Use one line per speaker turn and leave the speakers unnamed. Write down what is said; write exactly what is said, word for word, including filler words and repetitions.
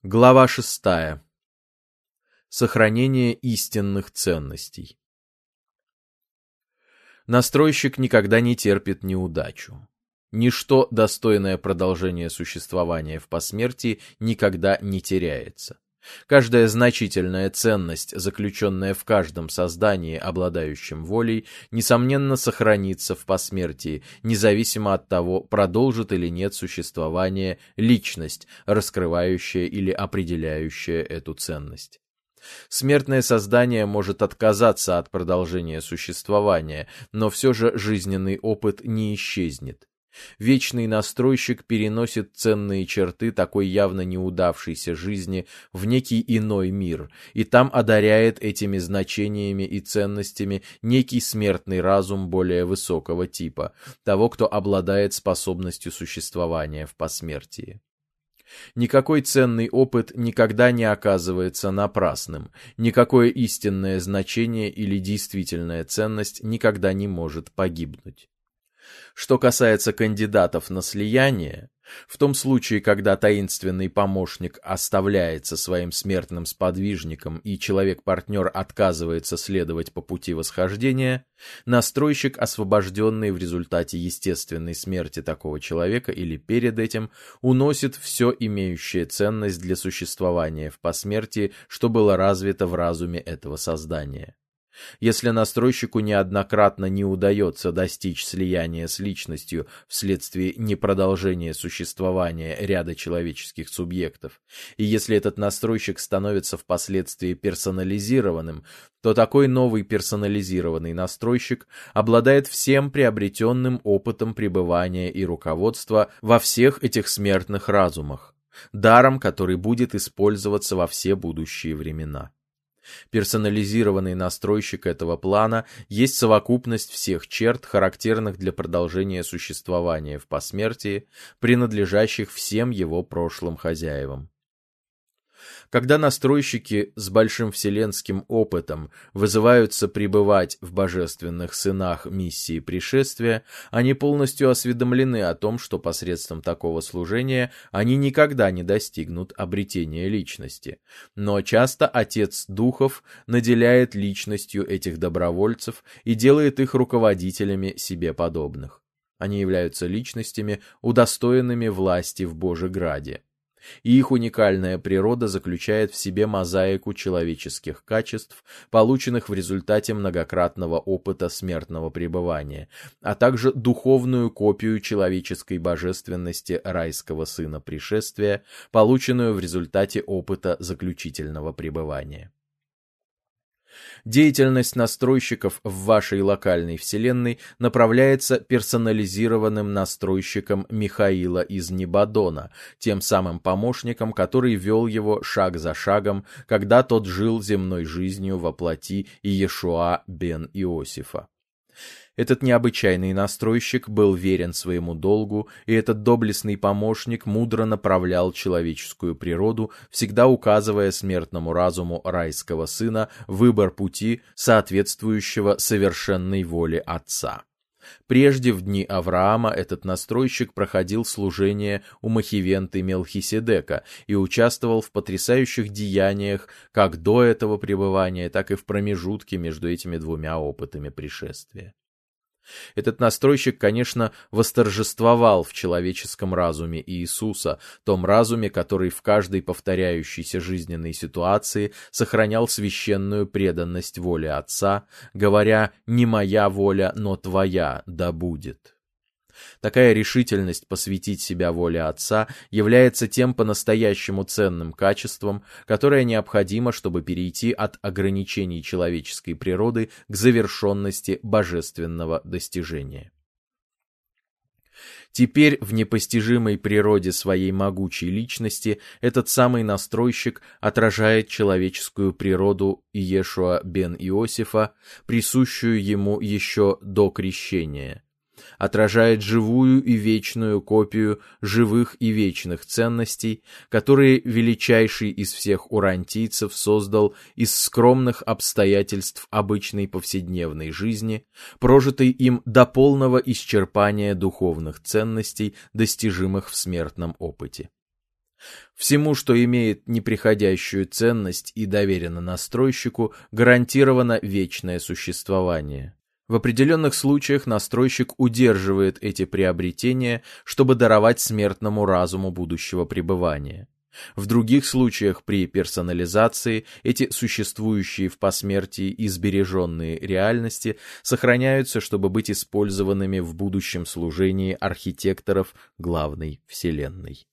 Глава шестая. Сохранение истинных ценностей. Настройщик никогда не терпит неудачу. Ничто, достойное продолжения существования в посмертии, никогда не теряется. Каждая значительная ценность, заключенная в каждом создании, обладающем волей, несомненно сохранится в посмертии, независимо от того, продолжит или нет существование личность, раскрывающая или определяющая эту ценность. Смертное создание может отказаться от продолжения существования, но все же жизненный опыт не исчезнет. Вечный настройщик переносит ценные черты такой явно неудавшейся жизни в некий иной мир, и там одаряет этими значениями и ценностями некий смертный разум более высокого типа, того, кто обладает способностью существования в посмертии. Никакой ценный опыт никогда не оказывается напрасным, никакое истинное значение или действительная ценность никогда не может погибнуть. Что касается кандидатов на слияние, в том случае, когда таинственный помощник оставляется своим смертным сподвижником и человек-партнер отказывается следовать по пути восхождения, настройщик, освобожденный в результате естественной смерти такого человека или перед этим, уносит все имеющее ценность для существования в посмертии, что было развито в разуме этого создания. Если настройщику неоднократно не удается достичь слияния с личностью вследствие непродолжения существования ряда человеческих субъектов, и если этот настройщик становится впоследствии персонализированным, то такой новый персонализированный настройщик обладает всем приобретенным опытом пребывания и руководства во всех этих смертных разумах, даром, который будет использоваться во все будущие времена. Персонализированный настройщик этого плана есть совокупность всех черт, характерных для продолжения существования в посмертии, принадлежащих всем его прошлым хозяевам. Когда настройщики с большим вселенским опытом вызываются пребывать в божественных сынах миссии пришествия, они полностью осведомлены о том, что посредством такого служения они никогда не достигнут обретения личности. Но часто Отец Духов наделяет личностью этих добровольцев и делает их руководителями себе подобных. Они являются личностями, удостоенными власти в Божеграде. И их уникальная природа заключает в себе мозаику человеческих качеств, полученных в результате многократного опыта смертного пребывания, а также духовную копию человеческой божественности райского сына пришествия, полученную в результате опыта заключительного пребывания. Деятельность настройщиков в вашей локальной вселенной направляется персонализированным настройщиком Михаила из Небадона, тем самым помощником, который вел его шаг за шагом, когда тот жил земной жизнью во плоти Иешуа бен Иосифа. Этот необычайный настройщик был верен своему долгу, и этот доблестный помощник мудро направлял человеческую природу, всегда указывая смертному разуму райского сына выбор пути, соответствующего совершенной воле Отца. Прежде, в дни Авраама, этот настройщик проходил служение у Махивенты Мелхиседека и участвовал в потрясающих деяниях как до этого пребывания, так и в промежутке между этими двумя опытами пришествия. Этот настройщик, конечно, восторжествовал в человеческом разуме Иисуса, том разуме, который в каждой повторяющейся жизненной ситуации сохранял священную преданность воле Отца, говоря «не моя воля, но твоя да будет». Такая решительность посвятить себя воле Отца является тем по-настоящему ценным качеством, которое необходимо, чтобы перейти от ограничений человеческой природы к завершенности божественного достижения. Теперь в непостижимой природе своей могучей личности этот самый настройщик отражает человеческую природу Иешуа бен Иосифа, присущую ему еще до крещения. Отражает живую и вечную копию живых и вечных ценностей, которые величайший из всех урантийцев создал из скромных обстоятельств обычной повседневной жизни, прожитой им до полного исчерпания духовных ценностей, достижимых в смертном опыте. Всему, что имеет неприходящую ценность и доверено настройщику, гарантировано вечное существование. В определенных случаях настройщик удерживает эти приобретения, чтобы даровать смертному разуму будущего пребывания. В других случаях при персонализации эти существующие в посмертии и сбереженные реальности сохраняются, чтобы быть использованными в будущем служении архитекторов главной вселенной.